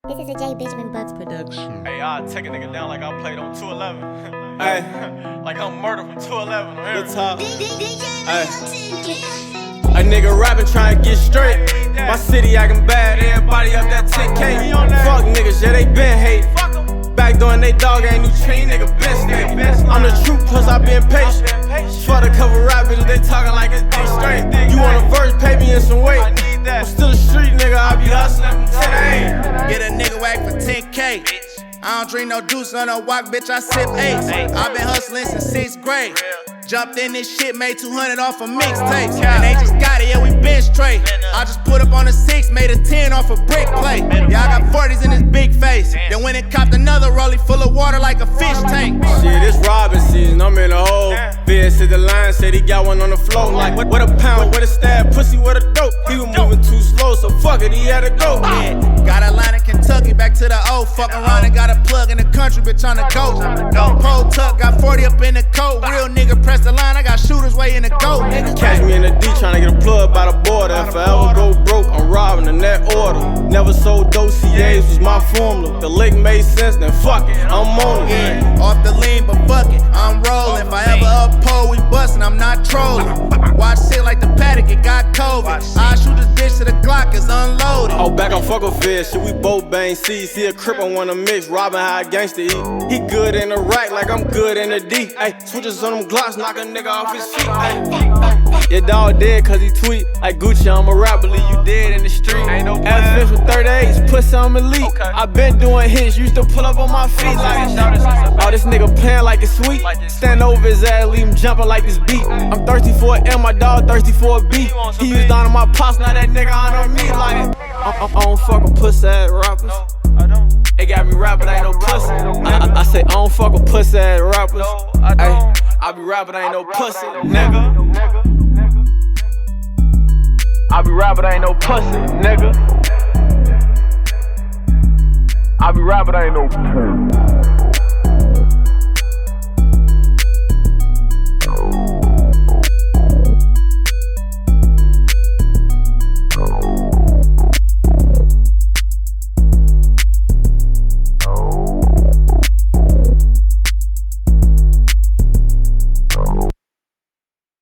This is a J. Benjamin Bucks production. Hey, I take a nigga down like I played on 211. Hey, like I'm murdered from 211. good talk. Hey, a nigga rapping trying to get straight. My city acting bad, everybody up that 10K. Fuck niggas, yeah, they been hate. Back doing they dog ain't new chain, nigga been stay. I'm the truth, plus I been patient. For the cover rap bitches, they talking like it's dick straight. You want a verse, pay me in some weight. I'm still a street nigga, I be hustling from 10 a.m. Get a nigga whack for 10K. I don't drink no juice on no walk, bitch, I sip ace. I been hustling since 6th grade. Jumped in this shit, made 200 off of mixtapes. And they just got it, yeah, we been straight. I just put up on a 6, made a 10 off a brick plate. Yeah, I got 40s in this big face. Then went and copped another rollie full of water like a fish tank. Shit, it's robbing season, I'm in a hole. Vince hit the line, said he got one on the floor. Like, what a pound, what a stab, pussy, what a dope. He was moving too slow, so fuck it, he had to go. Yeah, got a line in Kentucky, back to the O. Fuck around and got a plug in the country, bitch, on the go. Pole tuck, got 40 up in the coat. Real nigga press the line, I got shooters waiting to go, nigga. Catch me in the D tryna get a plug by the border. If I ever go broke, I'm robbing in that order. Never sold dossiers was my formula. The lick made sense, then fuck it, I'm on it. Yeah, off the lean, but fuck it, I'm rolling. If I ever up pole, we bustin', I'm not trolling. Watch shit like the paddock, it got COVID. I shoot this bitch to the Glock, it's unloaded. Oh, back on fuck a fish, shit, we both bang C's. See a crip, I wanna mix, robbing how a gangsta eat. He good in the rack like I'm good in the D. Ay, switches on them Glocks, knock a nigga off his feet. Ay. Your dog dead cause he tweet like Gucci, I'm a rapper, leave you dead in the street. Ain't no F with 38s, pussy, I'm elite. Okay. I been doing hits, used to pull up on my feet like oh, this nigga playing like it's sweet. Stand over his ass, leave him jumping like this beat. I'm thirsty for an M, my dog thirsty for a beat. He used down on my pops, now that nigga on me like I don't fuck with pussy ass rappers. They got me rapping, I ain't no pussy. I say I don't fuck with pussy ass rappers. Ay, I be rapping, I ain't no pussy, nigga. I be rapping, I ain't no pussy, nigga. I be rapping, I ain't no pussy.